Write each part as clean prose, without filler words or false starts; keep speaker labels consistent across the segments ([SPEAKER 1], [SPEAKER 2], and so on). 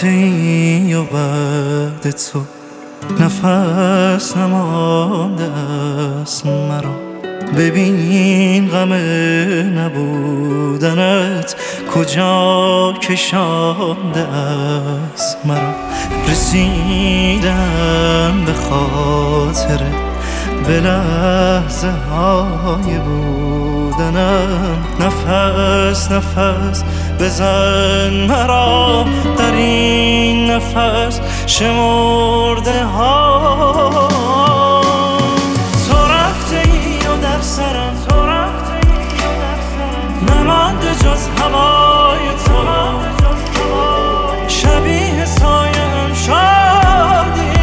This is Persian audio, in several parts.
[SPEAKER 1] رفتی و بعد تو نفس نمانده است مرا. ببین غم نبودنت کجا کشانده است مرا. رسیدم به خاطر به لحظه های بودنم. نفس نفس بزن مرا در این نفس شمرده ها. تو رفتی و در سرم نمانده جز هوای تو. شبیه سایه‌ام شدی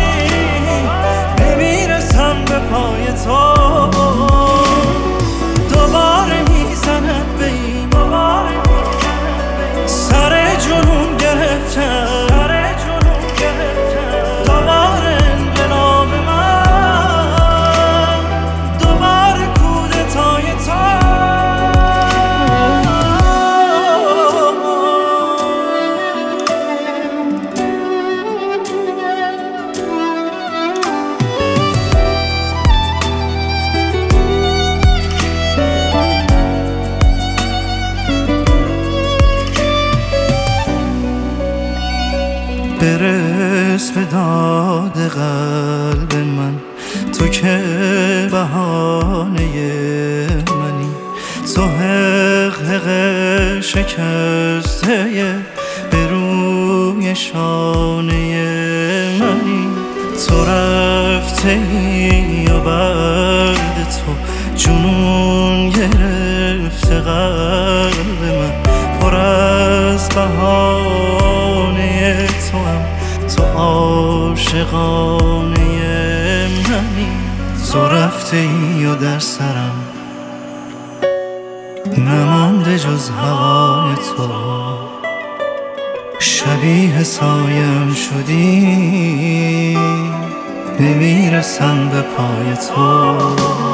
[SPEAKER 1] نمیرسم به پای تو. دوباره میزند به این سر جنون گرفتم. دوباره انقلاب من، دوباره کودتای تو. برس به داد قلب من، تو که بهانه منی. تو حق شکسته به روی شانه منی. تو رفته ای و بعد تو جنون گرفته قلب من. پر از بهانه تو هم تو عاشقانه منی. تو رفته ای و در سرم نمانده جز هوای تو. شبیه سایم شدی نمیرسم به پای تو.